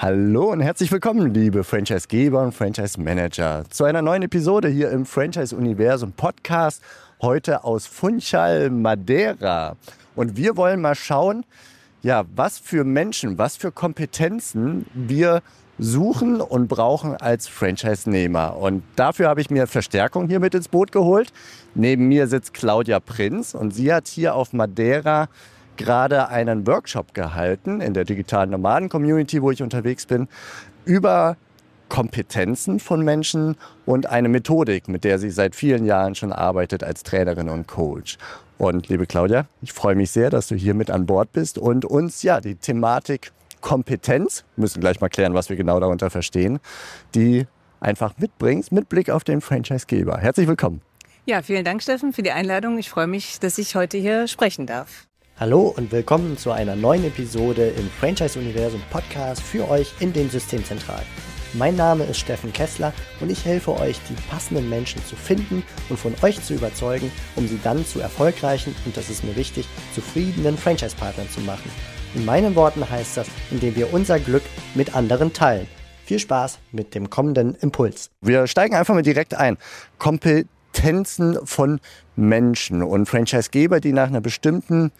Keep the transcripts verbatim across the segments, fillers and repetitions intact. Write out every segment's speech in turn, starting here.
Hallo und herzlich willkommen, liebe Franchise-Geber und Franchise-Manager, zu einer neuen Episode hier im Franchise-Universum Podcast, heute aus Funchal, Madeira. Und wir wollen mal schauen, ja, was für Menschen, was für Kompetenzen wir suchen und brauchen als Franchise-Nehmer. Und dafür habe ich mir Verstärkung hier mit ins Boot geholt. Neben mir sitzt Claudia Prinz und sie hat hier auf Madeira gerade einen Workshop gehalten in der digitalen Nomaden-Community, wo ich unterwegs bin, über Kompetenzen von Menschen und eine Methodik, mit der sie seit vielen Jahren schon arbeitet als Trainerin und Coach. Und liebe Claudia, ich freue mich sehr, dass du hier mit an Bord bist und uns ja die Thematik Kompetenz, wir müssen gleich mal klären, was wir genau darunter verstehen, die einfach mitbringst mit Blick auf den Franchise-Geber. Herzlich willkommen. Ja, vielen Dank, Steffen, für die Einladung. Ich freue mich, dass ich heute hier sprechen darf. Hallo und willkommen zu einer neuen Episode im Franchise-Universum Podcast für euch in den Systemzentralen. Mein Name ist Steffen Kessler und ich helfe euch, die passenden Menschen zu finden und von euch zu überzeugen, um sie dann zu erfolgreichen und, das ist mir wichtig, zufriedenen Franchise-Partnern zu machen. In meinen Worten heißt das, indem wir unser Glück mit anderen teilen. Viel Spaß mit dem kommenden Impuls. Wir steigen einfach mal direkt ein. Kompetenzen von Menschen und Franchise-Geber, die nach einer bestimmten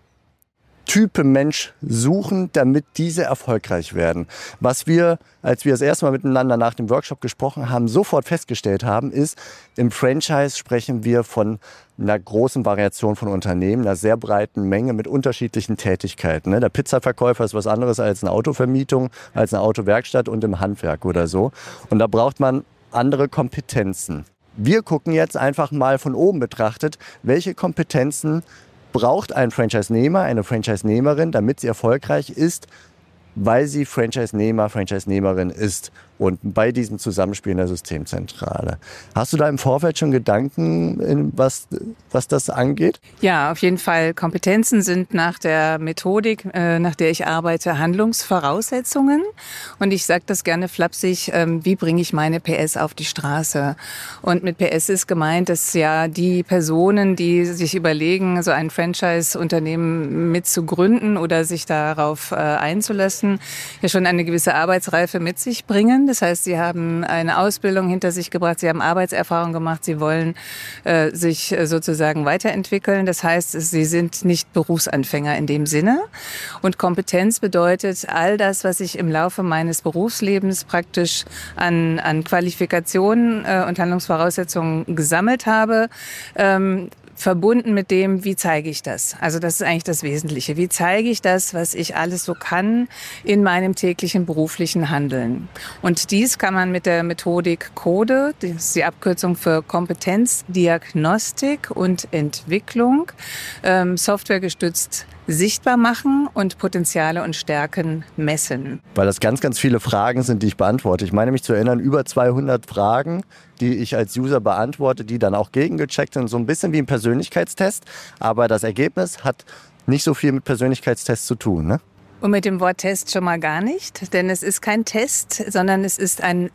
Type Mensch suchen, damit diese erfolgreich werden. Was wir, als wir das erste Mal miteinander nach dem Workshop gesprochen haben, sofort festgestellt haben, ist, im Franchise sprechen wir von einer großen Variation von Unternehmen, einer sehr breiten Menge mit unterschiedlichen Tätigkeiten. Der Pizzaverkäufer ist was anderes als eine Autovermietung, als eine Autowerkstatt und im Handwerk oder so. Und da braucht man andere Kompetenzen. Wir gucken jetzt einfach mal von oben betrachtet, welche Kompetenzen braucht ein Franchise-Nehmer, eine Franchise-Nehmerin, damit sie erfolgreich ist, weil sie Franchise-Nehmer, Franchise-Nehmerin ist und bei diesem Zusammenspiel in der Systemzentrale. Hast du da im Vorfeld schon Gedanken, was, was das angeht? Ja, auf jeden Fall. Kompetenzen sind nach der Methodik, äh, nach der ich arbeite, Handlungsvoraussetzungen. Und ich sage das gerne flapsig, ähm, wie bringe ich meine P S auf die Straße? Und mit P S ist gemeint, dass ja die Personen, die sich überlegen, so ein Franchise-Unternehmen mitzugründen oder sich darauf äh, einzulassen, ja schon eine gewisse Arbeitsreife mit sich bringen. Das heißt, sie haben eine Ausbildung hinter sich gebracht, sie haben Arbeitserfahrung gemacht, sie wollen äh, sich sozusagen weiterentwickeln. Das heißt, sie sind nicht Berufsanfänger in dem Sinne. Und Kompetenz bedeutet all das, was ich im Laufe meines Berufslebens praktisch an, an Qualifikationen äh, und Handlungsvoraussetzungen gesammelt habe, ähm, verbunden mit dem, wie zeige ich das? Also das ist eigentlich das Wesentliche. Wie zeige ich das, was ich alles so kann in meinem täglichen beruflichen Handeln? Und dies kann man mit der Methodik CODE, das ist die Abkürzung für Kompetenz, Diagnostik und Entwicklung, ähm, softwaregestützt sichtbar machen und Potenziale und Stärken messen. Weil das ganz, ganz viele Fragen sind, die ich beantworte. Ich meine mich zu erinnern, über zweihundert Fragen, die ich als User beantworte, die dann auch gegengecheckt sind. So ein bisschen wie ein Persönlichkeitstest. Aber das Ergebnis hat nicht so viel mit Persönlichkeitstests zu tun, ne? Und mit dem Wort Test schon mal gar nicht, denn es ist kein Test, sondern es ist ein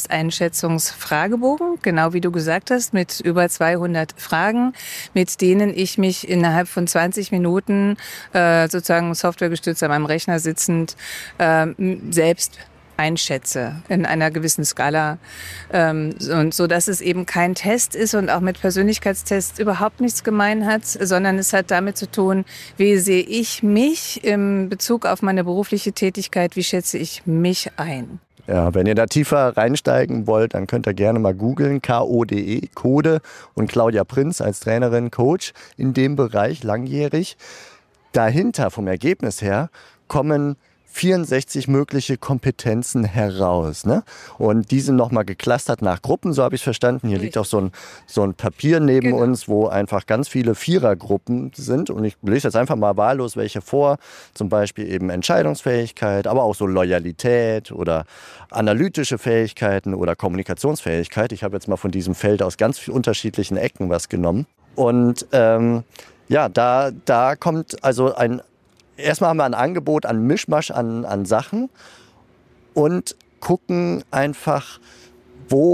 Selbsteinschätzungsfragebogen, genau wie du gesagt hast, mit über zweihundert Fragen, mit denen ich mich innerhalb von zwanzig Minuten äh, sozusagen softwaregestützt an meinem Rechner sitzend äh, selbst einschätze in einer gewissen Skala, ähm, und so, dass es eben kein Test ist und auch mit Persönlichkeitstests überhaupt nichts gemein hat, sondern es hat damit zu tun, wie sehe ich mich im Bezug auf meine berufliche Tätigkeit, wie schätze ich mich ein. Ja, wenn ihr da tiefer reinsteigen wollt, dann könnt ihr gerne mal googeln, K O D E, CODE, und Claudia Prinz als Trainerin, Coach in dem Bereich, langjährig. Dahinter, vom Ergebnis her, kommen vierundsechzig mögliche Kompetenzen heraus, ne? Und die sind nochmal geclustert nach Gruppen, so habe ich es verstanden. Hier liegt auch so ein, so ein Papier neben genau. uns, wo einfach ganz viele Vierergruppen sind. Und ich lese jetzt einfach mal wahllos welche vor. Zum Beispiel eben Entscheidungsfähigkeit, aber auch so Loyalität oder analytische Fähigkeiten oder Kommunikationsfähigkeit. Ich habe jetzt mal von diesem Feld aus ganz unterschiedlichen Ecken was genommen. Und ähm, ja, da, da kommt also ein Erstmal haben wir ein Angebot an Mischmasch an, an Sachen und gucken einfach, wo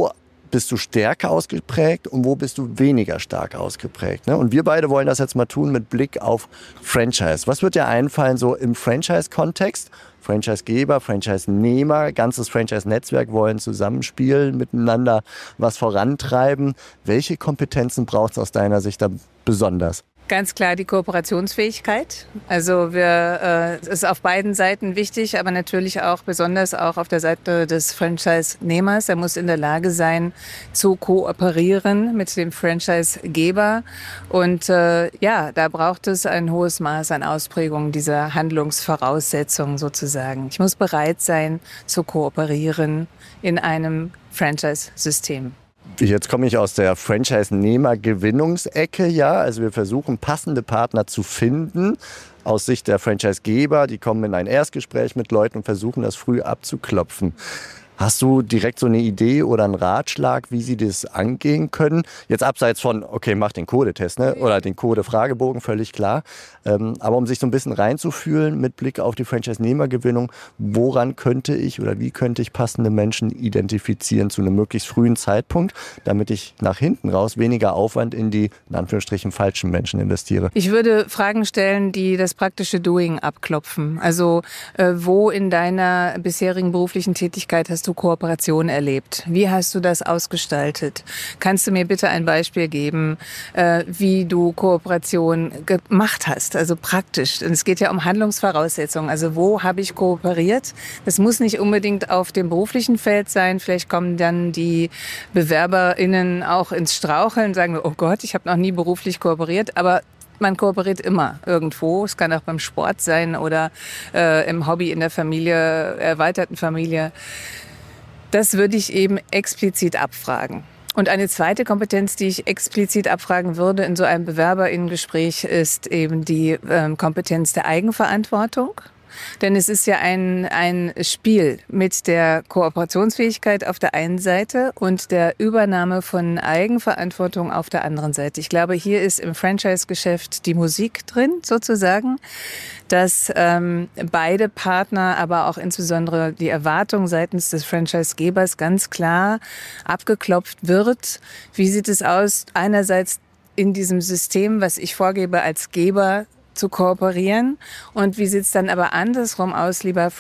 bist du stärker ausgeprägt und wo bist du weniger stark ausgeprägt. Ne? Und wir beide wollen das jetzt mal tun mit Blick auf Franchise. Was wird dir einfallen so im Franchise-Kontext? Franchisegeber, Franchise-Nehmer, ganzes Franchise-Netzwerk wollen zusammenspielen, miteinander was vorantreiben. Welche Kompetenzen braucht es aus deiner Sicht da besonders? Ganz klar die Kooperationsfähigkeit. Also wir, äh, es ist auf beiden Seiten wichtig, aber natürlich auch besonders auch auf der Seite des Franchise-Nehmers. Er muss in der Lage sein, zu kooperieren mit dem Franchise-Geber. Und äh, ja, da braucht es ein hohes Maß an Ausprägung dieser Handlungsvoraussetzungen sozusagen. Ich muss bereit sein, zu kooperieren in einem Franchise-System. Jetzt komme ich aus der Franchise-Nehmer-Gewinnungsecke, ja. Also wir versuchen, passende Partner zu finden aus Sicht der Franchise-Geber. Die kommen in ein Erstgespräch mit Leuten und versuchen, das früh abzuklopfen. Hast du direkt so eine Idee oder einen Ratschlag, wie sie das angehen können? Jetzt abseits von, okay, mach den Codetest, ne? Oder den Code-Fragebogen, völlig klar. Ähm, aber um sich so ein bisschen reinzufühlen mit Blick auf die Franchise-Nehmer-Gewinnung, woran könnte ich oder wie könnte ich passende Menschen identifizieren zu einem möglichst frühen Zeitpunkt, damit ich nach hinten raus weniger Aufwand in die, in Anführungsstrichen, falschen Menschen investiere? Ich würde Fragen stellen, die das praktische Doing abklopfen. Also äh, wo in deiner bisherigen beruflichen Tätigkeit hast du Kooperation erlebt? Wie hast du das ausgestaltet? Kannst du mir bitte ein Beispiel geben, äh, wie du Kooperation gemacht hast, also praktisch? Und es geht ja um Handlungsvoraussetzungen. Also wo habe ich kooperiert? Das muss nicht unbedingt auf dem beruflichen Feld sein. Vielleicht kommen dann die BewerberInnen auch ins Straucheln und sagen, oh Gott, ich habe noch nie beruflich kooperiert, aber man kooperiert immer irgendwo. Es kann auch beim Sport sein oder äh, im Hobby, in der Familie, erweiterten Familie. Das würde ich eben explizit abfragen. Und eine zweite Kompetenz, die ich explizit abfragen würde in so einem BewerberInnen-Gespräch, ist eben die ähm, Kompetenz der Eigenverantwortung. Denn es ist ja ein, ein Spiel mit der Kooperationsfähigkeit auf der einen Seite und der Übernahme von Eigenverantwortung auf der anderen Seite. Ich glaube, hier ist im Franchise-Geschäft die Musik drin, sozusagen, dass ähm, beide Partner, aber auch insbesondere die Erwartung seitens des Franchise-Gebers ganz klar abgeklopft wird. Wie sieht es aus? Einerseits in diesem System, was ich vorgebe als Geber, zu kooperieren. Und wie sieht es dann aber andersrum aus, lieber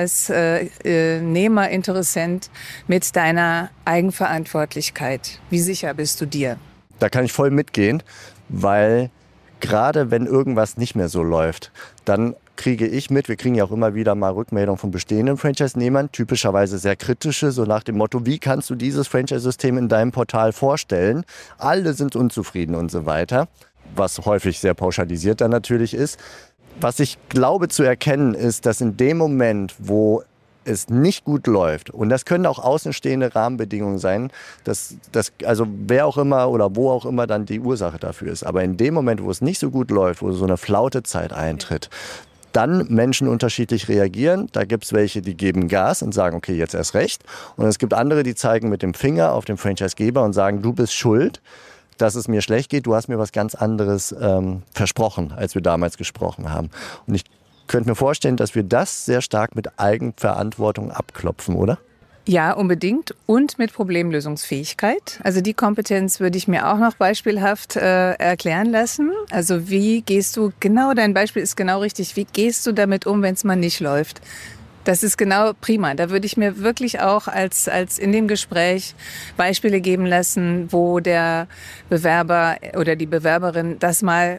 Franchise-Nehmer, Interessent, mit deiner Eigenverantwortlichkeit? Wie sicher bist du dir? Da kann ich voll mitgehen, weil gerade wenn irgendwas nicht mehr so läuft, dann kriege ich mit, wir kriegen ja auch immer wieder mal Rückmeldungen von bestehenden Franchise-Nehmern, typischerweise sehr kritische, so nach dem Motto, wie kannst du dieses Franchise-System in deinem Portal vorstellen? Alle sind unzufrieden und so weiter. Was häufig sehr pauschalisiert dann natürlich ist. Was ich glaube zu erkennen ist, dass in dem Moment, wo es nicht gut läuft, und das können auch außenstehende Rahmenbedingungen sein, dass, dass, also wer auch immer oder wo auch immer dann die Ursache dafür ist, aber in dem Moment, wo es nicht so gut läuft, wo so eine Flautezeit eintritt, dann Menschen unterschiedlich reagieren. Da gibt es welche, die geben Gas und sagen, okay, jetzt erst recht. Und es gibt andere, die zeigen mit dem Finger auf den Franchise-Geber und sagen, du bist schuld, dass es mir schlecht geht, du hast mir was ganz anderes ähm, versprochen, als wir damals gesprochen haben. Und ich könnte mir vorstellen, dass wir das sehr stark mit Eigenverantwortung abklopfen, oder? Ja, unbedingt. Und mit Problemlösungsfähigkeit. Also die Kompetenz würde ich mir auch noch beispielhaft äh, erklären lassen. Also wie gehst du, genau dein Beispiel ist genau richtig, wie gehst du damit um, wenn es mal nicht läuft? Das ist genau prima. Da würde ich mir wirklich auch als, als in dem Gespräch Beispiele geben lassen, wo der Bewerber oder die Bewerberin das mal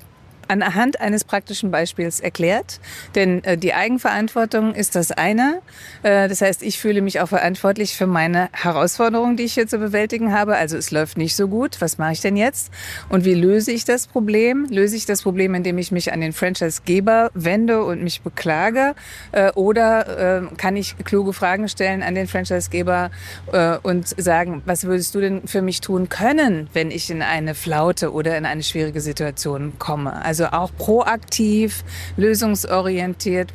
anhand eines praktischen Beispiels erklärt. Denn äh, die Eigenverantwortung ist das eine. Äh, das heißt, ich fühle mich auch verantwortlich für meine Herausforderungen, die ich hier zu bewältigen habe. Also es läuft nicht so gut. Was mache ich denn jetzt? Und wie löse ich das Problem? Löse ich das Problem, indem ich mich an den Franchise-Geber wende und mich beklage? Äh, oder äh, kann ich kluge Fragen stellen an den Franchise-Geber äh, und sagen, was würdest du denn für mich tun können, wenn ich in eine Flaute oder in eine schwierige Situation komme? Also Also auch proaktiv, lösungsorientiert,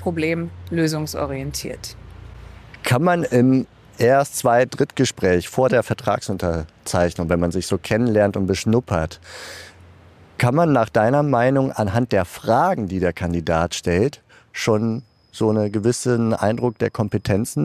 problemlösungsorientiert. Kann man im Erst-, Zweit-, Drittgespräch vor der Vertragsunterzeichnung, wenn man sich so kennenlernt und beschnuppert, kann man nach deiner Meinung anhand der Fragen, die der Kandidat stellt, schon so einen gewissen Eindruck der Kompetenzen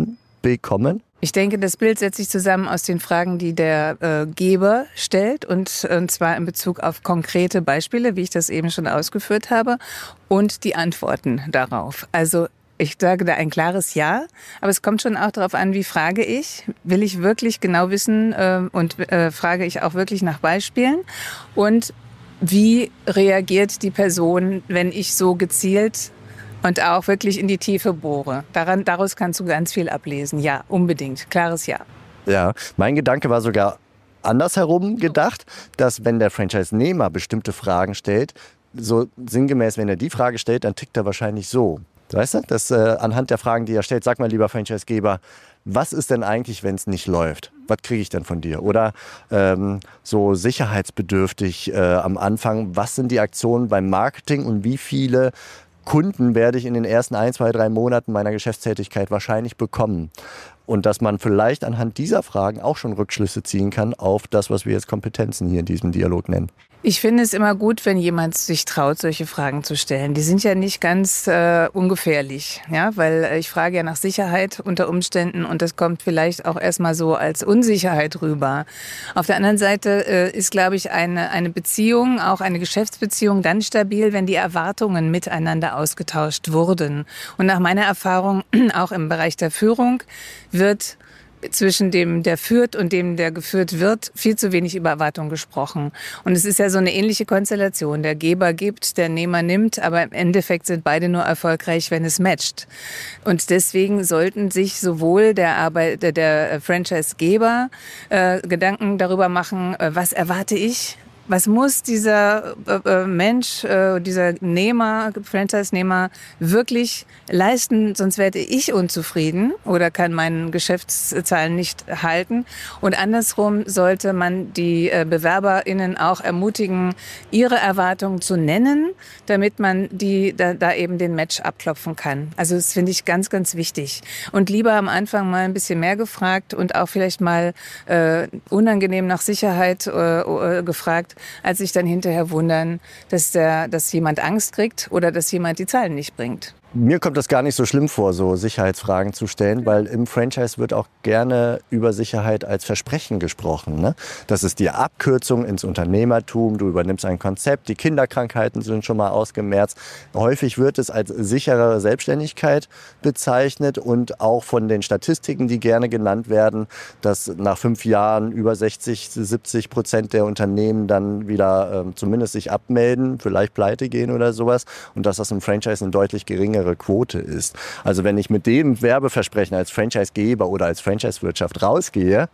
bekommen? Ich denke, das Bild setzt sich zusammen aus den Fragen, die der äh, Geber stellt, und, und zwar in Bezug auf konkrete Beispiele, wie ich das eben schon ausgeführt habe, und die Antworten darauf. Also ich sage da ein klares Ja, aber es kommt schon auch darauf an, wie frage ich. Will ich wirklich genau wissen äh, und äh, frage ich auch wirklich nach Beispielen? Und wie reagiert die Person, wenn ich so gezielt und auch wirklich in die Tiefe bohre? Daran, daraus kannst du ganz viel ablesen. Ja, unbedingt. Klares Ja. Ja, mein Gedanke war sogar andersherum gedacht, dass wenn der Franchise-Nehmer bestimmte Fragen stellt, so sinngemäß, wenn er die Frage stellt, dann tickt er wahrscheinlich so. Weißt du, dass äh, anhand der Fragen, die er stellt, sag mal, lieber Franchise-Geber, was ist denn eigentlich, wenn es nicht läuft? Was kriege ich denn von dir? Oder ähm, so sicherheitsbedürftig äh, am Anfang, was sind die Aktionen beim Marketing und wie viele Kunden werde ich in den ersten ein, zwei, drei Monaten meiner Geschäftstätigkeit wahrscheinlich bekommen? Und dass man vielleicht anhand dieser Fragen auch schon Rückschlüsse ziehen kann auf das, was wir jetzt Kompetenzen hier in diesem Dialog nennen. Ich finde es immer gut, wenn jemand sich traut, solche Fragen zu stellen. Die sind ja nicht ganz äh, ungefährlich, ja, weil ich frage ja nach Sicherheit unter Umständen und das kommt vielleicht auch erstmal so als Unsicherheit rüber. Auf der anderen Seite äh, ist, glaube ich, eine, eine Beziehung, auch eine Geschäftsbeziehung, dann stabil, wenn die Erwartungen miteinander ausgetauscht wurden. Und nach meiner Erfahrung, auch im Bereich der Führung, wird zwischen dem, der führt und dem, der geführt wird, viel zu wenig über Erwartungen gesprochen. Und es ist ja so eine ähnliche Konstellation. Der Geber gibt, der Nehmer nimmt, aber im Endeffekt sind beide nur erfolgreich, wenn es matcht. Und deswegen sollten sich sowohl der Arbeit, der Franchise-Geber äh, Gedanken darüber machen, äh, was erwarte ich? Was muss dieser äh, Mensch, äh, dieser Nehmer, Franchise-Nehmer wirklich leisten, sonst werde ich unzufrieden oder kann meine Geschäftszahlen nicht halten. Und andersrum sollte man die äh, BewerberInnen auch ermutigen, ihre Erwartungen zu nennen, damit man die da, da eben den Match abklopfen kann. Also das finde ich ganz, ganz wichtig. Und lieber am Anfang mal ein bisschen mehr gefragt und auch vielleicht mal äh, unangenehm nach Sicherheit äh, gefragt, als sich dann hinterher wundern, dass, der, dass jemand Angst kriegt oder dass jemand die Zahlen nicht bringt. Mir kommt das gar nicht so schlimm vor, so Sicherheitsfragen zu stellen, weil im Franchise wird auch gerne über Sicherheit als Versprechen gesprochen. Ne? Das ist die Abkürzung ins Unternehmertum, du übernimmst ein Konzept, die Kinderkrankheiten sind schon mal ausgemerzt. Häufig wird es als sichere Selbstständigkeit bezeichnet und auch von den Statistiken, die gerne genannt werden, dass nach fünf Jahren über sechzig, siebzig Prozent der Unternehmen dann wieder äh, zumindest sich abmelden, vielleicht pleite gehen oder sowas und dass das im Franchise eine deutlich geringere Quote ist. Also wenn ich mit dem Werbeversprechen als Franchisegeber oder als Franchisewirtschaft rausgehe,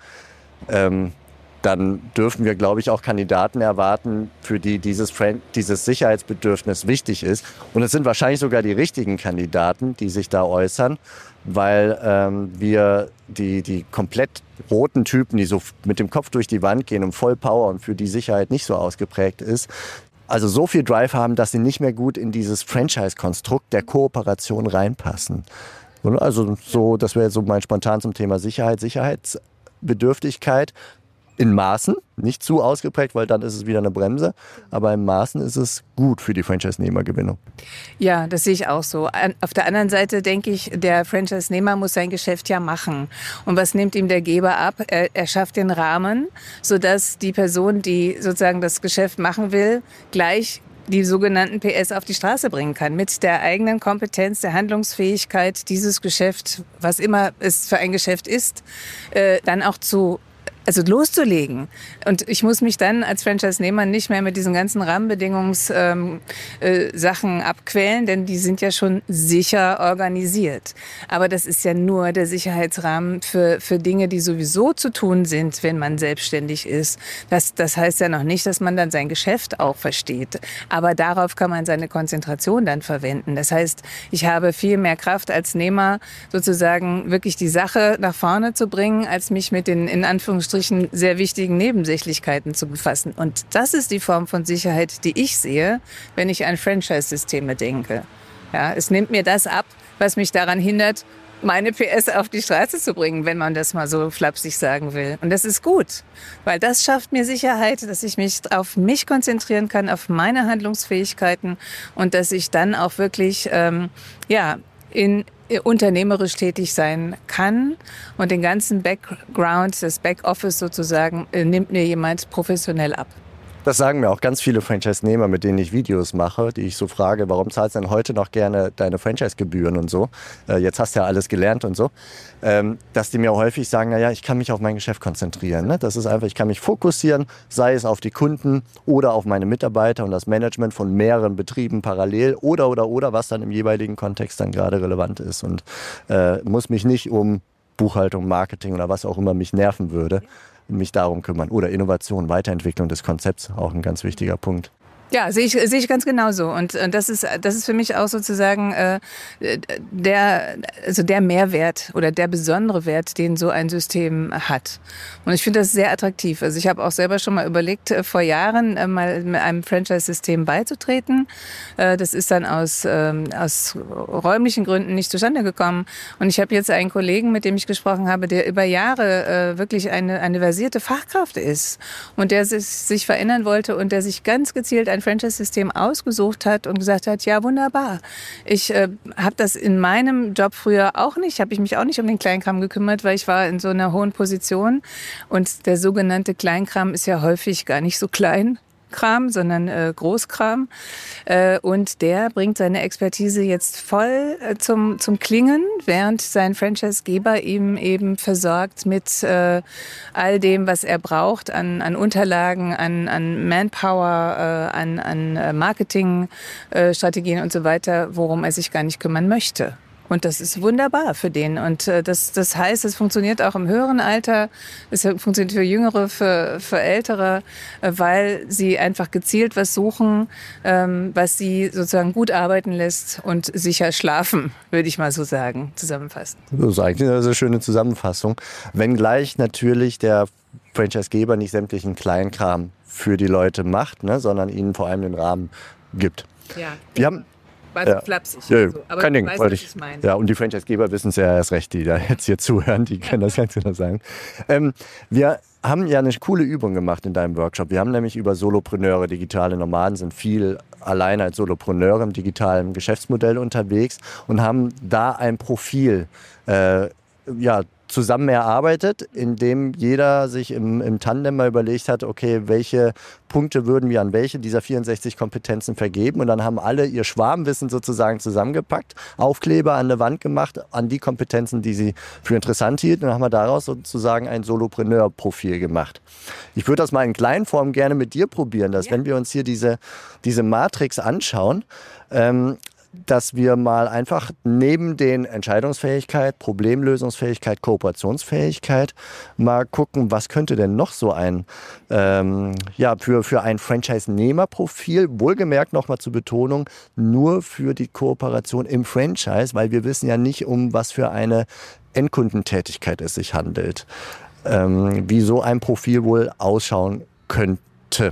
ähm, dann dürfen wir, glaube ich, auch Kandidaten erwarten, für die dieses, Fran- dieses Sicherheitsbedürfnis wichtig ist. Und es sind wahrscheinlich sogar die richtigen Kandidaten, die sich da äußern, weil ähm, wir die, die komplett roten Typen, die so mit dem Kopf durch die Wand gehen und voll Power und für die Sicherheit nicht so ausgeprägt ist, also so viel Drive haben, dass sie nicht mehr gut in dieses Franchise-Konstrukt der Kooperation reinpassen. Also so, das wäre so mein spontan zum Thema Sicherheit, Sicherheitsbedürftigkeit in Maßen, nicht zu ausgeprägt, weil dann ist es wieder eine Bremse, aber in Maßen ist es gut für die Franchise-Nehmergewinnung. Ja, das sehe ich auch so. Auf der anderen Seite denke ich, der Franchise-Nehmer muss sein Geschäft ja machen. Und was nimmt ihm der Geber ab? Er, er schafft den Rahmen, sodass die Person, die sozusagen das Geschäft machen will, gleich die sogenannten P S auf die Straße bringen kann. Mit der eigenen Kompetenz, der Handlungsfähigkeit, dieses Geschäft, was immer es für ein Geschäft ist, äh, dann auch zu Also loszulegen. Und ich muss mich dann als Franchise-Nehmer nicht mehr mit diesen ganzen Rahmenbedingungssachen äh, äh, abquälen, denn die sind ja schon sicher organisiert. Aber das ist ja nur der Sicherheitsrahmen für, für Dinge, die sowieso zu tun sind, wenn man selbstständig ist. Das, das heißt ja noch nicht, dass man dann sein Geschäft auch versteht. Aber darauf kann man seine Konzentration dann verwenden. Das heißt, ich habe viel mehr Kraft als Nehmer, sozusagen wirklich die Sache nach vorne zu bringen, als mich mit den, in Anführungsstrichen, sehr wichtigen Nebensächlichkeiten zu befassen. Und das ist die Form von Sicherheit, die ich sehe, wenn ich an Franchise-Systeme denke. Ja, es nimmt mir das ab, was mich daran hindert, meine P S auf die Straße zu bringen, wenn man das mal so flapsig sagen will. Und das ist gut, weil das schafft mir Sicherheit, dass ich mich auf mich konzentrieren kann, auf meine Handlungsfähigkeiten und dass ich dann auch wirklich ähm, ja, in unternehmerisch tätig sein kann. Und den ganzen Background, das Backoffice sozusagen, nimmt mir jemand professionell ab. Das sagen mir auch ganz viele Franchise-Nehmer, mit denen ich Videos mache, die ich so frage, warum zahlst du denn heute noch gerne deine Franchise-Gebühren und so? Äh, jetzt hast du ja alles gelernt und so. Ähm, dass die mir häufig sagen, naja, ich kann mich auf mein Geschäft konzentrieren. Ne? Das ist einfach, ich kann mich fokussieren, sei es auf die Kunden oder auf meine Mitarbeiter und das Management von mehreren Betrieben parallel oder, oder, oder, was dann im jeweiligen Kontext dann gerade relevant ist. Und äh, muss mich nicht um Buchhaltung, Marketing oder was auch immer mich nerven würde, mich darum kümmern. Oder Innovation, Weiterentwicklung des Konzepts, auch ein ganz wichtiger Punkt. Ja, sehe ich, sehe ich ganz genauso. Und äh, das ist, das ist für mich auch sozusagen äh, der, also der Mehrwert oder der besondere Wert, den so ein System hat. Und ich finde das sehr attraktiv. Also ich habe auch selber schon mal überlegt, äh, vor Jahren äh, mal mit einem Franchise-System beizutreten. Äh, das ist dann aus, äh, aus räumlichen Gründen nicht zustande gekommen. Und ich habe jetzt einen Kollegen, mit dem ich gesprochen habe, der über Jahre äh, wirklich eine, eine versierte Fachkraft ist und der sich, sich verändern wollte und der sich ganz gezielt ein Franchise-System ausgesucht hat und gesagt hat, ja wunderbar, ich äh, habe das in meinem Job früher auch nicht, habe ich mich auch nicht um den Kleinkram gekümmert, weil ich war in so einer hohen Position und der sogenannte Kleinkram ist ja häufig gar nicht so klein. Kram, sondern äh, Großkram. Äh, und der bringt seine Expertise jetzt voll äh, zum, zum Klingen, während sein Franchise-Geber ihm eben versorgt mit äh, all dem, was er braucht an, an Unterlagen, an, an Manpower, äh, an, an Marketingstrategien äh, und so weiter, worum er sich gar nicht kümmern möchte. Und das ist wunderbar für den. Und äh, das, das heißt, es funktioniert auch im höheren Alter, es funktioniert für Jüngere, für, für Ältere, äh, weil sie einfach gezielt was suchen, ähm, was sie sozusagen gut arbeiten lässt und sicher schlafen, würde ich mal so sagen, zusammenfassen. Das ist eigentlich eine sehr schöne Zusammenfassung. Wenngleich natürlich der Franchise-Geber nicht sämtlichen Kleinkram für die Leute macht, ne, sondern ihnen vor allem den Rahmen gibt. Ja. Wir haben War so ja. flapsig. Ja, so. Aber kein du Ding, weißt, wollte was ich. ich meine. Ja, und die Franchise-Geber wissen es ja erst recht, die da jetzt hier zuhören, die können das ganz genau sagen. Ähm, wir haben ja eine coole Übung gemacht in deinem Workshop. Wir haben nämlich über Solopreneure, digitale Nomaden, sind viel alleine als Solopreneure im digitalen Geschäftsmodell unterwegs und haben da ein Profil äh, ja, zusammen erarbeitet, indem jeder sich im, im Tandem mal überlegt hat, okay, welche Punkte würden wir an welche dieser vierundsechzig Kompetenzen vergeben, und dann haben alle ihr Schwarmwissen sozusagen zusammengepackt, Aufkleber an der Wand gemacht an die Kompetenzen, die sie für interessant hielten, und dann haben wir daraus sozusagen ein Solopreneur-Profil gemacht. Ich würde das mal in Kleinform gerne mit dir probieren, dass ja. wenn wir uns hier diese, diese Matrix anschauen, ähm, dass wir mal einfach neben den Entscheidungsfähigkeit, Problemlösungsfähigkeit, Kooperationsfähigkeit mal gucken, was könnte denn noch so ein, ähm, ja, für, für ein Franchise-Nehmer-Profil, wohlgemerkt nochmal zur Betonung, nur für die Kooperation im Franchise, weil wir wissen ja nicht, um was für eine Endkundentätigkeit es sich handelt, ähm, wie so ein Profil wohl ausschauen könnte.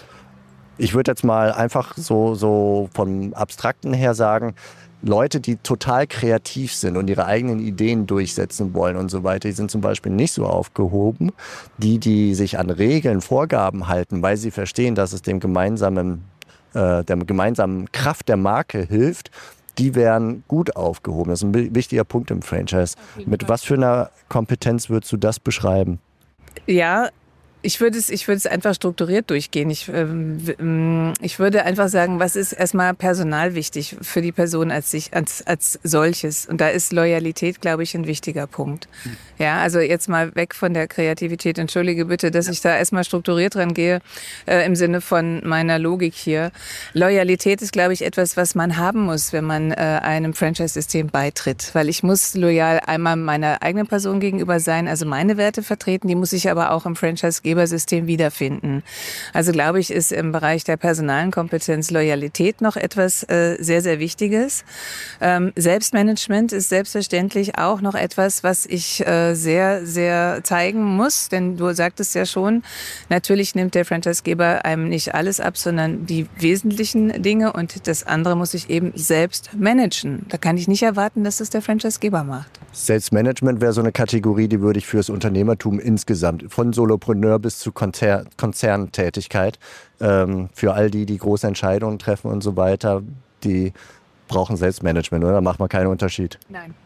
Ich würde jetzt mal einfach so, so vom Abstrakten her sagen, Leute, die total kreativ sind und ihre eigenen Ideen durchsetzen wollen und so weiter, die sind zum Beispiel nicht so aufgehoben. Die, die sich an Regeln, Vorgaben halten, weil sie verstehen, dass es dem gemeinsamen, äh, der gemeinsamen Kraft der Marke hilft, die wären gut aufgehoben. Das ist ein wichtiger Punkt im Franchise. Mit was für einer Kompetenz würdest du das beschreiben? Ja, Ich würde es, ich würde es einfach strukturiert durchgehen. Ich, ähm, ich würde einfach sagen, was ist erstmal personal wichtig für die Person als sich, als, als solches? Und da ist Loyalität, glaube ich, ein wichtiger Punkt. Ja, also jetzt mal weg von der Kreativität. Entschuldige bitte, dass ich da erstmal strukturiert dran gehe, äh, im Sinne von meiner Logik hier. Loyalität ist, glaube ich, etwas, was man haben muss, wenn man äh, einem Franchise-System beitritt. Weil ich muss loyal einmal meiner eigenen Person gegenüber sein, also meine Werte vertreten, die muss ich aber auch im Franchise-System wiederfinden. Also glaube ich, ist im Bereich der personalen Kompetenz Loyalität noch etwas äh, sehr, sehr Wichtiges. Ähm, Selbstmanagement ist selbstverständlich auch noch etwas, was ich äh, sehr, sehr zeigen muss, denn du sagtest ja schon, natürlich nimmt der Franchisegeber einem nicht alles ab, sondern die wesentlichen Dinge, und das andere muss ich eben selbst managen. Da kann ich nicht erwarten, dass das der Franchisegeber macht. Selbstmanagement wäre so eine Kategorie, die würde ich fürs Unternehmertum insgesamt, von Solopreneur bis zu Konzer- Konzerntätigkeit, ähm, für all die, die große Entscheidungen treffen und so weiter, die brauchen Selbstmanagement, oder? Da macht man keinen Unterschied. Nein.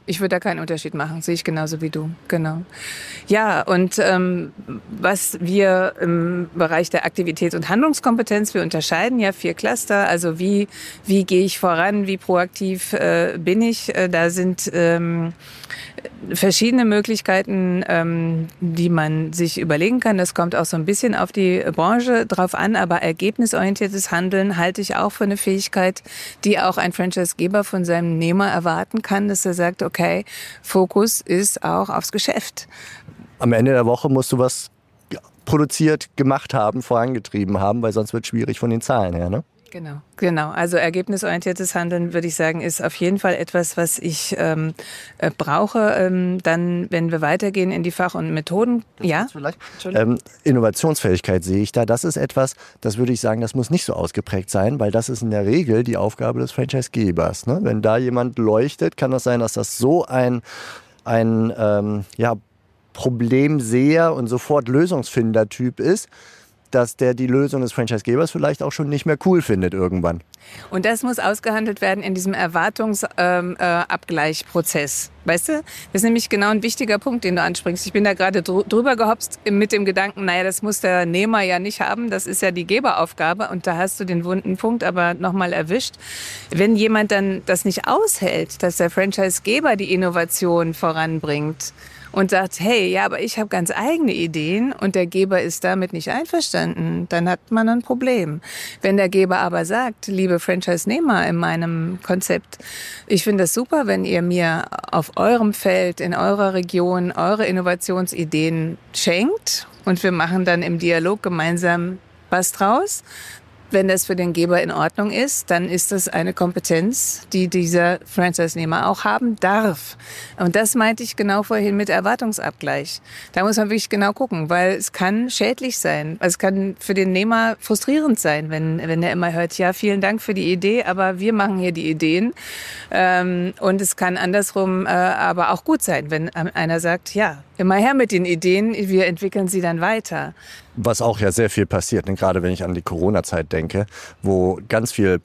Ich würde da keinen Unterschied machen, sehe ich genauso wie du, genau. Ja, und ähm, was wir im Bereich der Aktivitäts- und Handlungskompetenz, wir unterscheiden ja vier Cluster, also wie, wie gehe ich voran, wie proaktiv äh, bin ich, äh, da sind ähm, verschiedene Möglichkeiten, ähm, die man sich überlegen kann. Das kommt auch so ein bisschen auf die Branche drauf an, aber ergebnisorientiertes Handeln halte ich auch für eine Fähigkeit, die auch ein Franchisegeber von seinem Nehmer erwarten kann, dass er sagt, okay, Fokus ist auch aufs Geschäft. Am Ende der Woche musst du was produziert, gemacht haben, vorangetrieben haben, weil sonst wird es schwierig von den Zahlen her, ne? Genau, genau. Also ergebnisorientiertes Handeln, würde ich sagen, ist auf jeden Fall etwas, was ich ähm, äh, brauche. Ähm, dann, wenn wir weitergehen in die Fach- und Methoden, das ja. Ähm, Innovationsfähigkeit sehe ich da. Das ist etwas, das würde ich sagen, das muss nicht so ausgeprägt sein, weil das ist in der Regel die Aufgabe des Franchisegebers. Ne? Wenn da jemand leuchtet, kann das sein, dass das so ein, ein ähm, ja, Problemseher und sofort Lösungsfinder-Typ ist, dass der die Lösung des Franchisegebers vielleicht auch schon nicht mehr cool findet irgendwann. Und das muss ausgehandelt werden in diesem Erwartungsabgleichprozess. Ähm, äh, weißt du? Das ist nämlich genau ein wichtiger Punkt, den du ansprichst. Ich bin da gerade dr- drüber gehopst mit dem Gedanken, naja, das muss der Nehmer ja nicht haben, das ist ja die Geberaufgabe. Und da hast du den wunden Punkt aber nochmal erwischt. Wenn jemand dann das nicht aushält, dass der Franchisegeber die Innovation voranbringt, und sagt, hey, ja, aber ich habe ganz eigene Ideen und der Geber ist damit nicht einverstanden, dann hat man ein Problem. Wenn der Geber aber sagt, liebe Franchise-Nehmer in meinem Konzept, ich finde es super, wenn ihr mir auf eurem Feld, in eurer Region, eure Innovationsideen schenkt und wir machen dann im Dialog gemeinsam was draus. Wenn das für den Geber in Ordnung ist, dann ist das eine Kompetenz, die dieser Franchise-Nehmer auch haben darf. Und das meinte ich genau vorhin mit Erwartungsabgleich. Da muss man wirklich genau gucken, weil es kann schädlich sein. Es kann für den Nehmer frustrierend sein, wenn, wenn er immer hört, ja, vielen Dank für die Idee, aber wir machen hier die Ideen. Ähm, und es kann andersrum äh, aber auch gut sein, wenn einer sagt, ja, immer her mit den Ideen, wir entwickeln sie dann weiter. Was auch ja sehr viel passiert, ne? Gerade wenn ich an die Corona-Zeit denke, wo ganz viel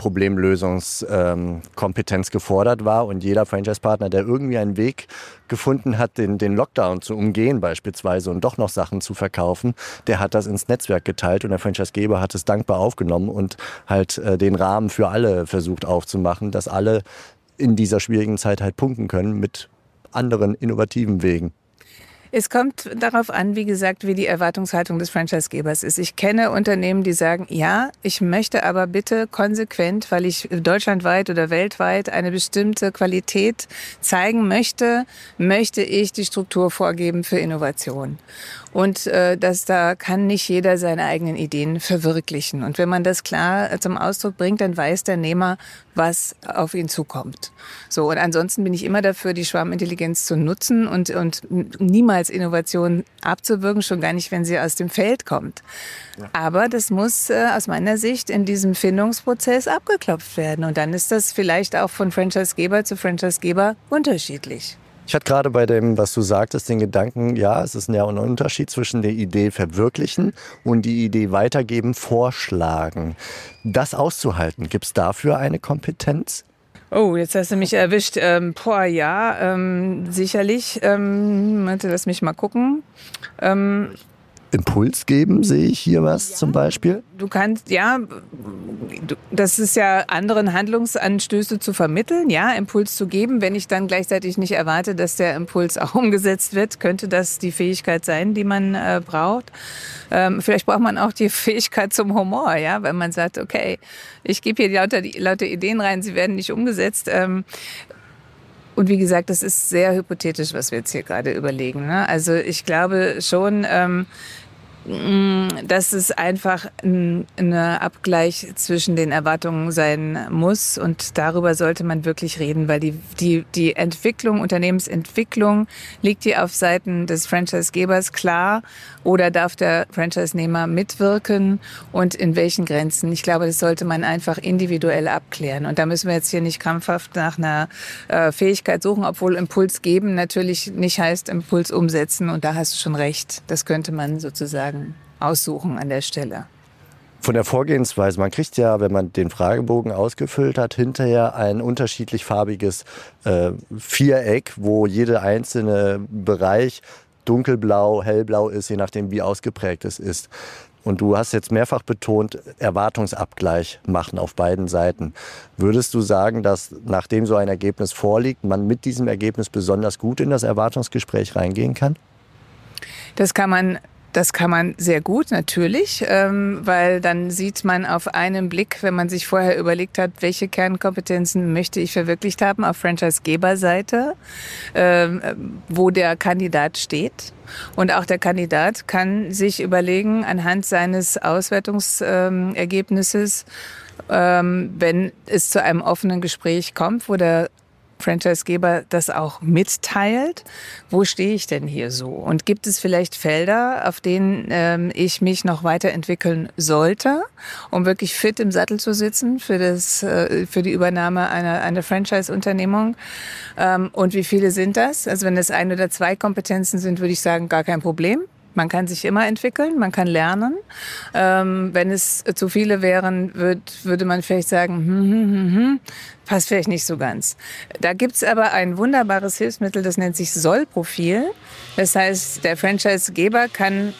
Problemlösungskompetenz ähm, gefordert war und jeder Franchise-Partner, der irgendwie einen Weg gefunden hat, den, den Lockdown zu umgehen beispielsweise und doch noch Sachen zu verkaufen, der hat das ins Netzwerk geteilt und der Franchise-Geber hat es dankbar aufgenommen und halt äh, den Rahmen für alle versucht aufzumachen, dass alle in dieser schwierigen Zeit halt punkten können mit anderen innovativen Wegen. Es kommt darauf an, wie gesagt, wie die Erwartungshaltung des Franchisegebers ist. Ich kenne Unternehmen, die sagen, ja, ich möchte aber bitte konsequent, weil ich deutschlandweit oder weltweit eine bestimmte Qualität zeigen möchte, möchte ich die Struktur vorgeben für Innovation. Und äh, dass da kann nicht jeder seine eigenen Ideen verwirklichen. Und wenn man das klar zum Ausdruck bringt, dann weiß der Nehmer, was auf ihn zukommt. So, und ansonsten bin ich immer dafür, die Schwarmintelligenz zu nutzen und, und niemals Innovation abzuwürgen, schon gar nicht, wenn sie aus dem Feld kommt. Ja. Aber das muss äh, aus meiner Sicht in diesem Findungsprozess abgeklopft werden. Und dann ist das vielleicht auch von Franchisegeber zu Franchisegeber unterschiedlich. Ich hatte gerade bei dem, was du sagtest, den Gedanken, ja, es ist ja ein Unterschied zwischen der Idee verwirklichen und die Idee weitergeben, vorschlagen. Das auszuhalten, gibt es dafür eine Kompetenz? Oh, jetzt hast du mich erwischt. Ähm, boah, ja, ähm, sicherlich. Ähm, warte, lass mich mal gucken. Ähm, Impuls geben, sehe ich hier was ja, zum Beispiel? Du kannst, ja, das ist ja anderen Handlungsanstöße zu vermitteln, ja, Impuls zu geben. Wenn ich dann gleichzeitig nicht erwarte, dass der Impuls auch umgesetzt wird, könnte das die Fähigkeit sein, die man äh, braucht. Ähm, vielleicht braucht man auch die Fähigkeit zum Humor, ja, wenn man sagt, okay, ich gebe hier lauter, lauter Ideen rein, sie werden nicht umgesetzt. Ähm, Und wie gesagt, das ist sehr hypothetisch, was wir jetzt hier gerade überlegen, ne? Also ich glaube schon, ähm, dass es einfach ein Abgleich zwischen den Erwartungen sein muss und darüber sollte man wirklich reden, weil die, die, die Entwicklung, Unternehmensentwicklung liegt hier auf Seiten des Franchisegebers klar oder darf der Franchise-Nehmer mitwirken und in welchen Grenzen. Ich glaube, das sollte man einfach individuell abklären und da müssen wir jetzt hier nicht krampfhaft nach einer äh, Fähigkeit suchen, obwohl Impuls geben natürlich nicht heißt Impuls umsetzen und da hast du schon recht, das könnte man sozusagen aussuchen an der Stelle. Von der Vorgehensweise, man kriegt ja, wenn man den Fragebogen ausgefüllt hat, hinterher ein unterschiedlich farbiges äh, Viereck, wo jeder einzelne Bereich dunkelblau, hellblau ist, je nachdem wie ausgeprägt es ist. Und du hast jetzt mehrfach betont, Erwartungsabgleich machen auf beiden Seiten. Würdest du sagen, dass nachdem so ein Ergebnis vorliegt, man mit diesem Ergebnis besonders gut in das Erwartungsgespräch reingehen kann? Das kann man Das kann man sehr gut, natürlich, ähm, weil dann sieht man auf einen Blick, wenn man sich vorher überlegt hat, welche Kernkompetenzen möchte ich verwirklicht haben auf Franchise-Geber-Seite, ähm, wo der Kandidat steht. Und auch der Kandidat kann sich überlegen, anhand seines Auswertungsergebnisses, ähm, wenn es zu einem offenen Gespräch kommt, wo der Franchisegeber das auch mitteilt. Wo stehe ich denn hier so? Und gibt es vielleicht Felder, auf denen ähm, ich mich noch weiterentwickeln sollte, um wirklich fit im Sattel zu sitzen für das, äh, für die Übernahme einer, einer Franchise-Unternehmung? Ähm, und wie viele sind das? Also wenn es ein oder zwei Kompetenzen sind, würde ich sagen, gar kein Problem. Man kann sich immer entwickeln, man kann lernen. Ähm, wenn es zu viele wären, würd, würde man vielleicht sagen, hm, hm, hm, hm, passt vielleicht nicht so ganz. Da gibt's aber ein wunderbares Hilfsmittel, das nennt sich Soll-Profil. Das heißt, der Franchisegeber kann,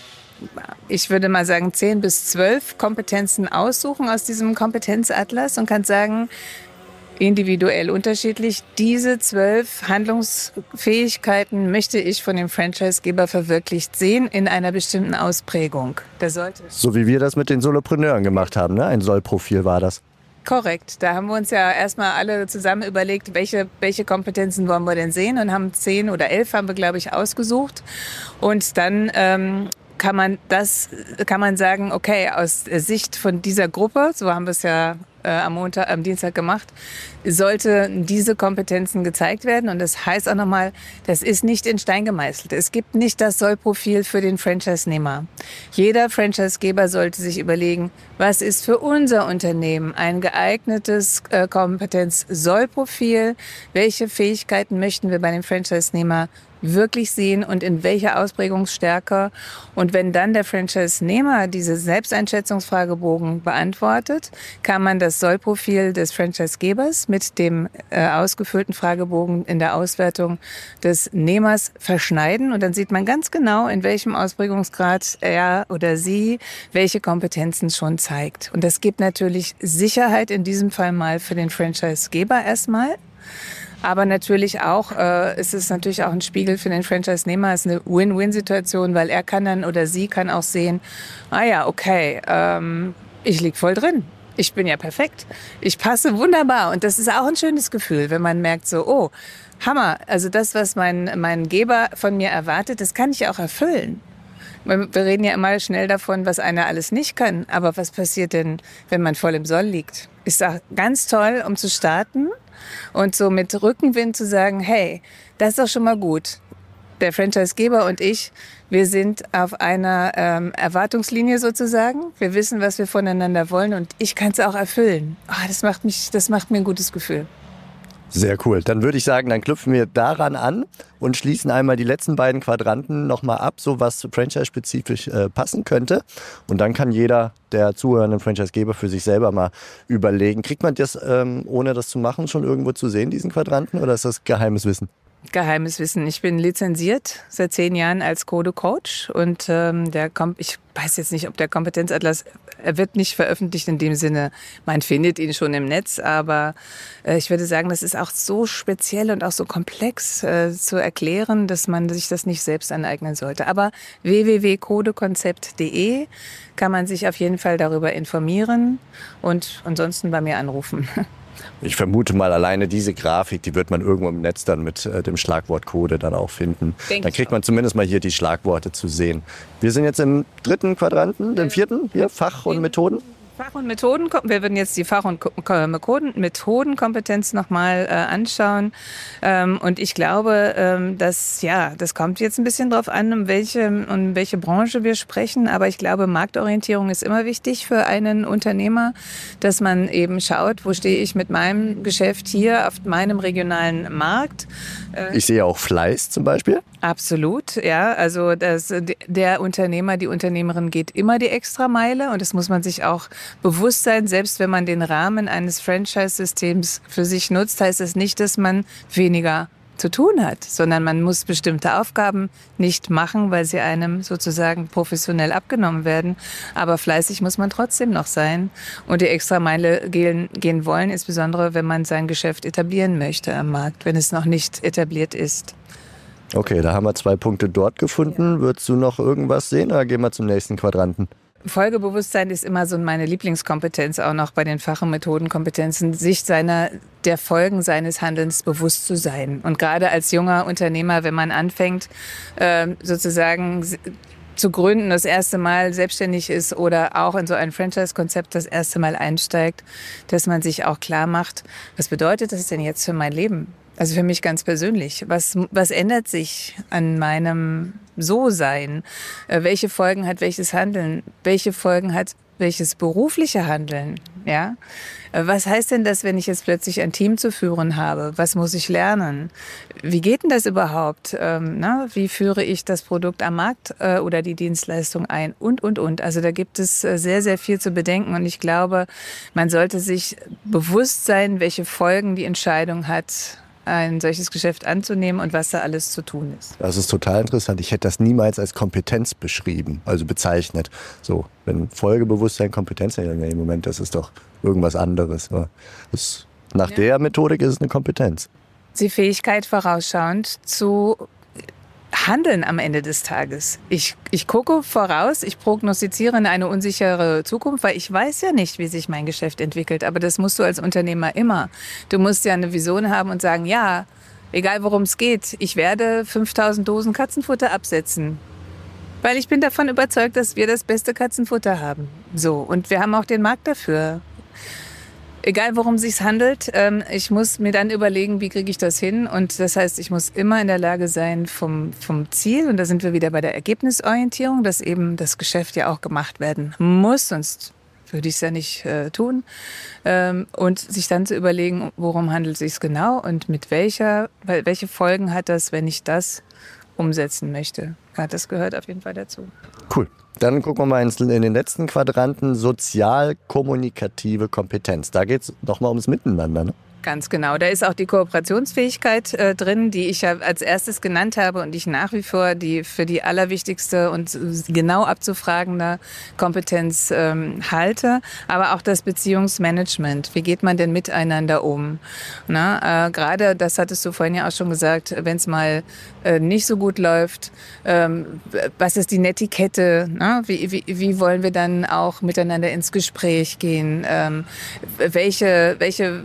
ich würde mal sagen, zehn bis zwölf Kompetenzen aussuchen aus diesem Kompetenzatlas und kann sagen, individuell unterschiedlich. Diese zwölf Handlungsfähigkeiten möchte ich von dem Franchisegeber verwirklicht sehen in einer bestimmten Ausprägung. Der sollte. So wie wir das mit den Solopreneuren gemacht haben, ne? Ein Soll-Profil war das. Korrekt. Da haben wir uns ja erstmal alle zusammen überlegt, welche, welche Kompetenzen wollen wir denn sehen und haben zehn oder elf haben wir, glaube ich, ausgesucht. Und dann ähm, kann man das, kann man sagen, okay, aus Sicht von dieser Gruppe, so haben wir es ja äh, am Montag, am Dienstag gemacht, sollte diese Kompetenzen gezeigt werden. Und das heißt auch nochmal, das ist nicht in Stein gemeißelt. Es gibt nicht das Soll-Profil für den Franchise-Nehmer. Jeder Franchise-Geber sollte sich überlegen, was ist für unser Unternehmen ein geeignetes äh, Kompetenz-Soll-Profil? Welche Fähigkeiten möchten wir bei dem Franchise-Nehmer wirklich sehen und in welcher Ausprägungsstärke. Und wenn dann der Franchise-Nehmer diese Selbsteinschätzungsfragebogen beantwortet, kann man das Soll-Profil des Franchise-Gebers mit dem äh, ausgefüllten Fragebogen in der Auswertung des Nehmers verschneiden. Und dann sieht man ganz genau, in welchem Ausprägungsgrad er oder sie welche Kompetenzen schon zeigt. Und das gibt natürlich Sicherheit in diesem Fall mal für den Franchise-Geber erstmal. Aber natürlich auch, äh, ist es natürlich auch ein Spiegel für den Franchise-Nehmer. Es ist eine Win-Win-Situation, weil er kann dann oder sie kann auch sehen, ah ja, okay, ähm, ich lieg voll drin. Ich bin ja perfekt. Ich passe wunderbar. Und das ist auch ein schönes Gefühl, wenn man merkt so, oh, Hammer. Also das, was mein, mein Geber von mir erwartet, das kann ich auch erfüllen. Wir reden ja immer schnell davon, was einer alles nicht kann. Aber was passiert denn, wenn man voll im Soll liegt? Ist auch ganz toll, um zu starten. Und so mit Rückenwind zu sagen, hey, das ist doch schon mal gut. Der Franchisegeber und ich, wir sind auf einer ähm, Erwartungslinie sozusagen. Wir wissen, was wir voneinander wollen und ich kann es auch erfüllen. Oh, das macht mich, das macht mir ein gutes Gefühl. Sehr cool. Dann würde ich sagen, dann knüpfen wir daran an und schließen einmal die letzten beiden Quadranten nochmal ab, so was franchise-spezifisch äh, passen könnte. Und dann kann jeder der zuhörenden Franchisegeber für sich selber mal überlegen. Kriegt man das, ähm, ohne das zu machen, schon irgendwo zu sehen, diesen Quadranten, oder ist das geheimes Wissen? Geheimes Wissen. Ich bin lizenziert seit zehn Jahren als Code-Coach und ähm, der kommt, ich weiß jetzt nicht, ob der Kompetenzatlas, er wird nicht veröffentlicht in dem Sinne, man findet ihn schon im Netz, aber äh, ich würde sagen, das ist auch so speziell und auch so komplex äh, zu erklären, dass man sich das nicht selbst aneignen sollte. Aber w w w punkt codekonzept punkt de kann man sich auf jeden Fall darüber informieren und ansonsten bei mir anrufen. Ich vermute mal, alleine diese Grafik, die wird man irgendwo im Netz dann mit äh, dem Schlagwort Code dann auch finden. Denk dann kriegt man zumindest mal hier die Schlagworte zu sehen. Wir sind jetzt im dritten Quadranten, dem vierten, hier Fach und Methoden. Fach- und Methoden, wir würden jetzt die Fach- und Methodenkompetenz nochmal äh, anschauen. Ähm, und ich glaube, ähm, dass, ja, das kommt jetzt ein bisschen drauf an, um welche, um welche Branche wir sprechen. Aber ich glaube, Marktorientierung ist immer wichtig für einen Unternehmer, dass man eben schaut, wo stehe ich mit meinem Geschäft hier auf meinem regionalen Markt. Äh, ich sehe auch Fleiß zum Beispiel. Absolut, ja. Also das, der Unternehmer, die Unternehmerin geht immer die Extrameile und das muss man sich auch bewusst sein. Selbst wenn man den Rahmen eines Franchise-Systems für sich nutzt, heißt das nicht, dass man weniger zu tun hat, sondern man muss bestimmte Aufgaben nicht machen, weil sie einem sozusagen professionell abgenommen werden. Aber fleißig muss man trotzdem noch sein und die Extrameile gehen, gehen wollen, insbesondere wenn man sein Geschäft etablieren möchte am Markt, wenn es noch nicht etabliert ist. Okay, da haben wir zwei Punkte dort gefunden. Würdest du noch irgendwas sehen oder gehen wir zum nächsten Quadranten? Folgebewusstsein ist immer so meine Lieblingskompetenz, auch noch bei den Fach- und Methodenkompetenzen, sich seiner, der Folgen seines Handelns bewusst zu sein. Und gerade als junger Unternehmer, wenn man anfängt, äh, sozusagen zu gründen, das erste Mal selbstständig ist oder auch in so ein Franchise-Konzept das erste Mal einsteigt, dass man sich auch klar macht, was bedeutet das denn jetzt für mein Leben? Also für mich ganz persönlich. Was, was ändert sich an meinem So-Sein? Äh, welche Folgen hat welches Handeln? Welche Folgen hat welches berufliche Handeln? Ja? Äh, was heißt denn das, wenn ich jetzt plötzlich ein Team zu führen habe? Was muss ich lernen? Wie geht denn das überhaupt? Ähm, na, wie führe ich das Produkt am Markt äh, oder die Dienstleistung ein? Und, und, und. Also da gibt es äh, sehr, sehr viel zu bedenken. Und ich glaube, man sollte sich bewusst sein, welche Folgen die Entscheidung hat, ein solches Geschäft anzunehmen und was da alles zu tun ist. Das ist total interessant. Ich hätte das niemals als Kompetenz beschrieben, also bezeichnet. So, wenn Folgebewusstsein Kompetenz ist, im Moment, das ist doch irgendwas anderes. Das, nach ja. der Methodik ist es eine Kompetenz. Die Fähigkeit, vorausschauend zu handeln am Ende des Tages. Ich, ich gucke voraus, ich prognostiziere in eine unsichere Zukunft, weil ich weiß ja nicht, wie sich mein Geschäft entwickelt. Aber das musst du als Unternehmer immer. Du musst ja eine Vision haben und sagen, ja, egal worum es geht, ich werde fünftausend Dosen Katzenfutter absetzen. Weil ich bin davon überzeugt, dass wir das beste Katzenfutter haben. So, und wir haben auch den Markt dafür. Egal, worum es sich handelt, ähm, ich muss mir dann überlegen, wie kriege ich das hin. Und das heißt, ich muss immer in der Lage sein vom, vom Ziel, und da sind wir wieder bei der Ergebnisorientierung, dass eben das Geschäft ja auch gemacht werden muss, sonst würde ich es ja nicht äh, tun. Ähm, und sich dann zu überlegen, worum handelt es sich genau und mit welcher, welche Folgen hat das, wenn ich das umsetzen möchte. Ja, das gehört auf jeden Fall dazu. Cool. Dann gucken wir mal in den letzten Quadranten, sozial-kommunikative Kompetenz. Da geht es nochmal ums Miteinander, ne? Ganz genau. Da ist auch die Kooperationsfähigkeit äh, drin, die ich ja als erstes genannt habe und ich nach wie vor die für die allerwichtigste und genau abzufragende Kompetenz ähm, halte. Aber auch das Beziehungsmanagement. Wie geht man denn miteinander um? Na, äh, gerade, das hattest du vorhin ja auch schon gesagt, wenn es mal äh, nicht so gut läuft, ähm, was ist die Netiquette? Na? Wie, wie, wie wollen wir dann auch miteinander ins Gespräch gehen? Ähm, welche, welche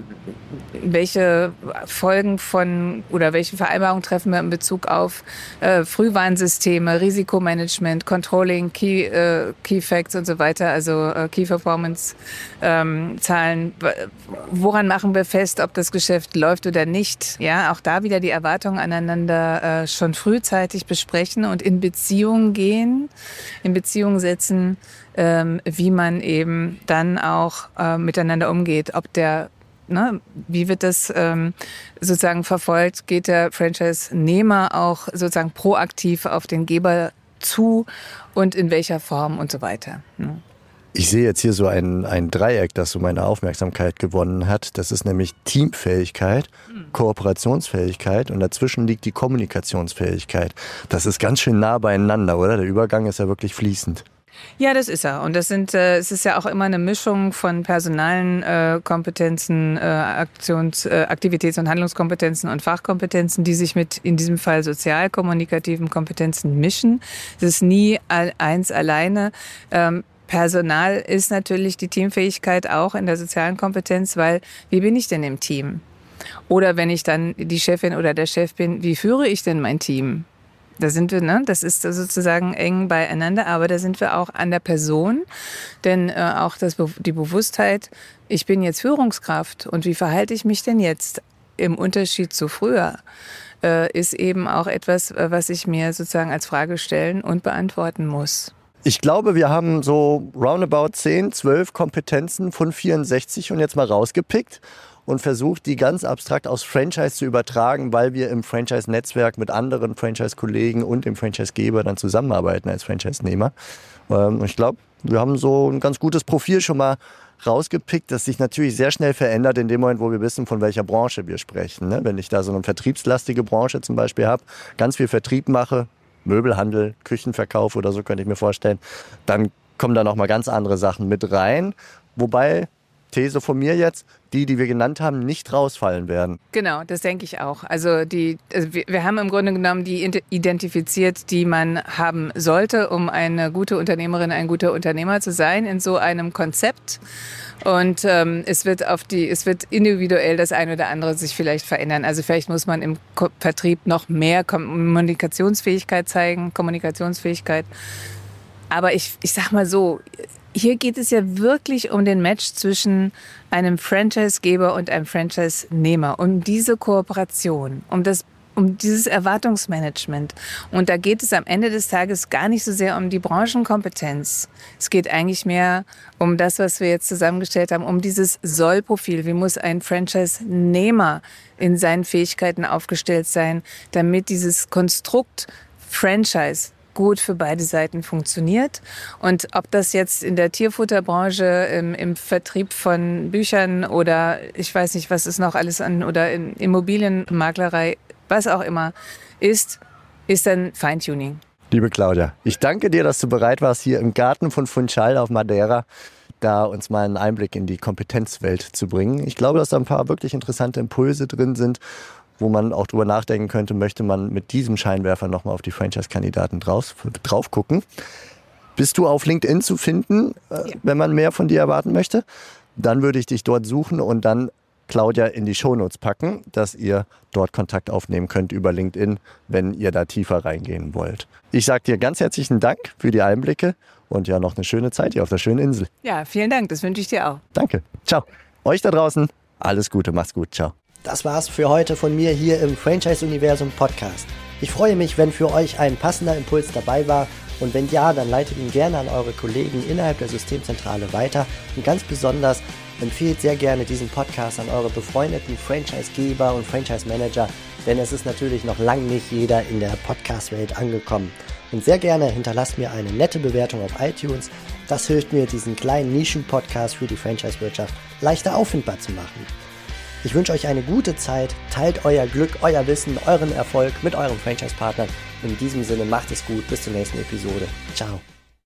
welche Folgen von oder welche Vereinbarungen treffen wir in Bezug auf äh, Frühwarnsysteme, Risikomanagement, Controlling, Key, äh, Key Facts und so weiter, also äh, Key Performance ähm, Zahlen. Woran machen wir fest, ob das Geschäft läuft oder nicht? Ja, auch da wieder die Erwartungen aneinander äh, schon frühzeitig besprechen und in Beziehung gehen, in Beziehung setzen, ähm, wie man eben dann auch äh, miteinander umgeht, ob der Ne, wie wird das ähm, sozusagen verfolgt? Geht der Franchise-Nehmer auch sozusagen proaktiv auf den Geber zu und in welcher Form und so weiter? Ne? Ich sehe jetzt hier so ein, ein Dreieck, das so meine Aufmerksamkeit gewonnen hat. Das ist nämlich Teamfähigkeit, Kooperationsfähigkeit und dazwischen liegt die Kommunikationsfähigkeit. Das ist ganz schön nah beieinander, oder? Der Übergang ist ja wirklich fließend. Ja, das ist er. Und das sind, äh, es ist ja auch immer eine Mischung von personalen äh, Kompetenzen, äh, Aktions-, äh, Aktivitäts- und Handlungskompetenzen und Fachkompetenzen, die sich mit in diesem Fall sozial-kommunikativen Kompetenzen mischen. Es ist nie all, eins alleine. Ähm, Personal ist natürlich die Teamfähigkeit auch in der sozialen Kompetenz, weil wie bin ich denn im Team? Oder wenn ich dann die Chefin oder der Chef bin, wie führe ich denn mein Team? Da sind wir, ne? Das ist sozusagen eng beieinander, aber da sind wir auch an der Person, denn äh, auch das, die Bewusstheit, ich bin jetzt Führungskraft und wie verhalte ich mich denn jetzt im Unterschied zu früher, äh, ist eben auch etwas, was ich mir sozusagen als Frage stellen und beantworten muss. Ich glaube, wir haben so roundabout zehn, zwölf Kompetenzen von vierundsechzig und jetzt mal rausgepickt und versucht, die ganz abstrakt aus Franchise zu übertragen, weil wir im Franchise-Netzwerk mit anderen Franchise-Kollegen und dem Franchise-Geber dann zusammenarbeiten als Franchise-Nehmer. Und ich glaube, wir haben so ein ganz gutes Profil schon mal rausgepickt, das sich natürlich sehr schnell verändert in dem Moment, wo wir wissen, von welcher Branche wir sprechen. Wenn ich da so eine vertriebslastige Branche zum Beispiel habe, ganz viel Vertrieb mache, Möbelhandel, Küchenverkauf oder so könnte ich mir vorstellen, dann kommen da noch mal ganz andere Sachen mit rein. Wobei, These von mir jetzt, die, die wir genannt haben, nicht rausfallen werden. Genau, das denke ich auch. Also, die, also wir, wir haben im Grunde genommen die identifiziert, die man haben sollte, um eine gute Unternehmerin, ein guter Unternehmer zu sein in so einem Konzept. Und ähm, es wird auf die, es wird individuell das eine oder andere sich vielleicht verändern. Also vielleicht muss man im Ko- Vertrieb noch mehr Kommunikationsfähigkeit zeigen, Kommunikationsfähigkeit. Aber ich, ich sag mal so, hier geht es ja wirklich um den Match zwischen einem Franchise-Geber und einem Franchise-Nehmer, um diese Kooperation, um das, um dieses Erwartungsmanagement. Und da geht es am Ende des Tages gar nicht so sehr um die Branchenkompetenz. Es geht eigentlich mehr um das, was wir jetzt zusammengestellt haben, um dieses Soll-Profil. Wie muss ein Franchise-Nehmer in seinen Fähigkeiten aufgestellt sein, damit dieses Konstrukt Franchise gut für beide Seiten funktioniert. Und ob das jetzt in der Tierfutterbranche, im, im Vertrieb von Büchern oder ich weiß nicht, was es noch alles an, oder in Immobilienmaklerei, was auch immer ist, ist dann Feintuning. Liebe Claudia, ich danke dir, dass du bereit warst, hier im Garten von Funchal auf Madeira da uns mal einen Einblick in die Kompetenzwelt zu bringen. Ich glaube, dass da ein paar wirklich interessante Impulse drin sind, wo man auch drüber nachdenken könnte, möchte man mit diesem Scheinwerfer nochmal auf die Franchise-Kandidaten drauf, drauf gucken. Bist du auf LinkedIn zu finden, ja. wenn man mehr von dir erwarten möchte? Dann würde ich dich dort suchen und dann Claudia in die Shownotes packen, dass ihr dort Kontakt aufnehmen könnt über LinkedIn, wenn ihr da tiefer reingehen wollt. Ich sage dir ganz herzlichen Dank für die Einblicke und ja noch eine schöne Zeit hier auf der schönen Insel. Ja, vielen Dank, das wünsche ich dir auch. Danke, ciao. Euch da draußen, alles Gute, macht's gut, ciao. Das war's für heute von mir hier im Franchise-Universum Podcast. Ich freue mich, wenn für euch ein passender Impuls dabei war und wenn ja, dann leitet ihn gerne an eure Kollegen innerhalb der Systemzentrale weiter und ganz besonders empfehlt sehr gerne diesen Podcast an eure befreundeten Franchise-Geber und Franchise-Manager, denn es ist natürlich noch lange nicht jeder in der Podcast-Welt angekommen. Und sehr gerne hinterlasst mir eine nette Bewertung auf iTunes. Das hilft mir, diesen kleinen Nischen-Podcast für die Franchise-Wirtschaft leichter auffindbar zu machen. Ich wünsche euch eine gute Zeit, teilt euer Glück, euer Wissen, euren Erfolg mit euren Franchise-Partnern. In diesem Sinne macht es gut, bis zur nächsten Episode. Ciao.